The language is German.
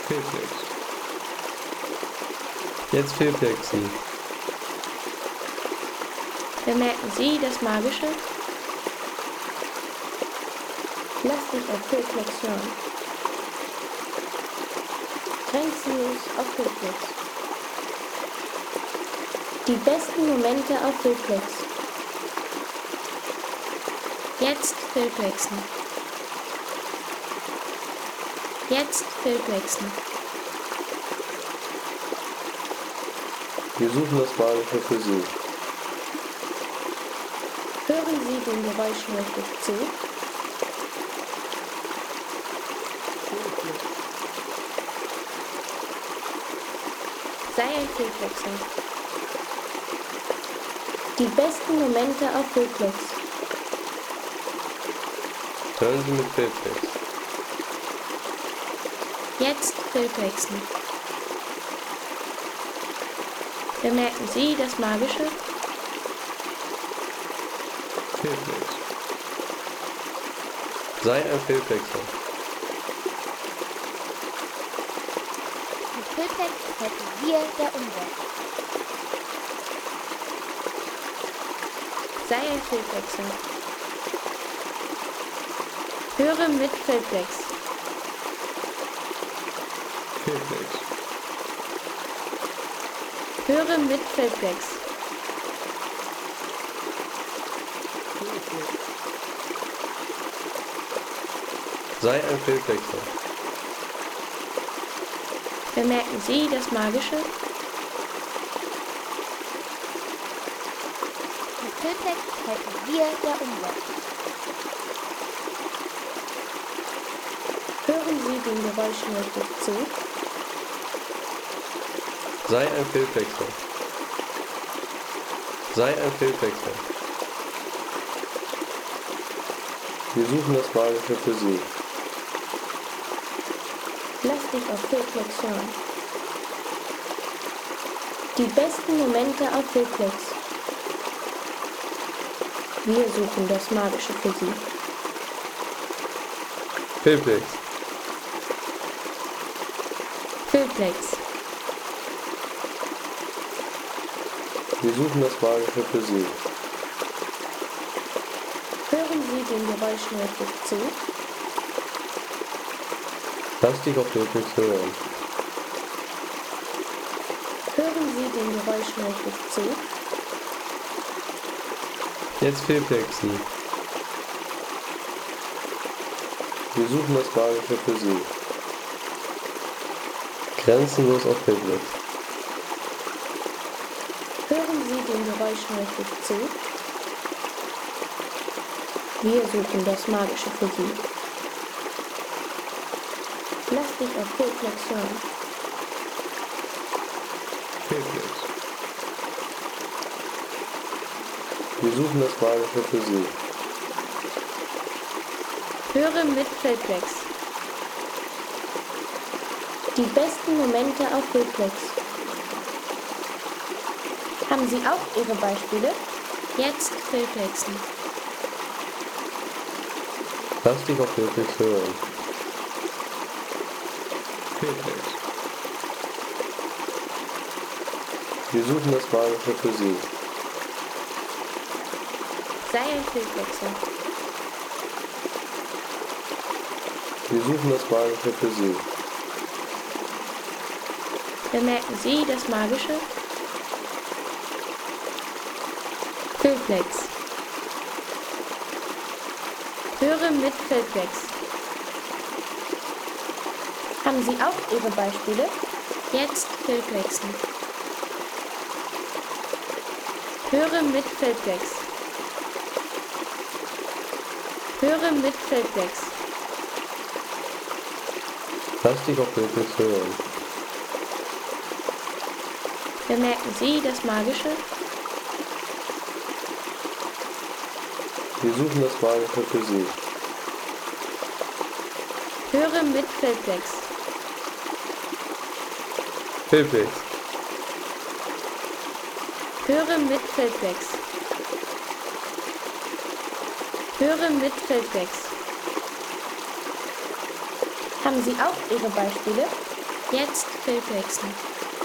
Fehlplex. Jetzt Fehlplexen. Bemerken Sie das Magische? Lass dich auf Fehlplex hören. Grenzenlos auf Fehlplex. Die besten Momente auf Fehlplex. Jetzt Fehlplexen. Jetzt Fehlplexen. Wir suchen das Magische für Sie. Hören Sie den Geräuschen richtig zu? Sei ein Fehlplexer. Die besten Momente auf Fehlplex. Hören Sie mit Fehlplex. Jetzt Fehlplexen. Bemerken Sie das Magische? Fehlplex. Sei ein Fehlplexer. Mit Fehlplex helfen wir der Umwelt. Sei ein Fehlplexer. Höre mit Fehlplex. Fehlplex. Höre mit Fehlplex. Sei ein Fehlplexer. Bemerken Sie das Magische? Mit Fehlplex helfen wir der Umwelt. Hören Sie den Geräuschen richtig zu? Sei ein Fehlplexer. Sei ein Fehlplexer. Wir suchen das Magische für Sie. Lass dich auf Fehlplex hören. Die besten Momente auf Fehlplex. Wir suchen das Magische für Sie. Fehlplex. Fehlplex. Wir suchen das Magische für Sie. Hören Sie den Geräuschen richtig zu? Lass dich auf Fehlplex hören. Hören Sie den Geräuschen richtig zu? Jetzt Fehlplexen. Wir suchen das Magische für Sie. Grenzenlos auf Fehlplex. Hören Sie den Geräuschen richtig zu? Wir suchen das Magische für Sie. Lass dich auf Fehlplex hören. Fehlplex. Wir suchen das Magische für Sie. Höre mit Fehlplex. Die besten Momente auf Fehlplex. Haben Sie auch Ihre Beispiele? Jetzt Fehlplexen. Lass dich auf Fehlplex hören. Fehlplex. Wir suchen das Magische für Sie. Sei ein Fehlplexer. Wir suchen das Magische für Sie. Bemerken Sie das Magische? Fehlplex. Höre mit Fehlplex. Haben Sie auch Ihre Beispiele? Jetzt Fehlplexen. Höre mit Fehlplex. Höre mit Fehlplex. Lass dich auf Fehlplex hören. Bemerken Sie das Magische? Wir suchen das Magische für Sie. Höre mit Fehlplex. Fehlplex. Höre mit Fehlplex. Höre mit Fehlplex. Haben Sie auch Ihre Beispiele? Jetzt Filmwechsel.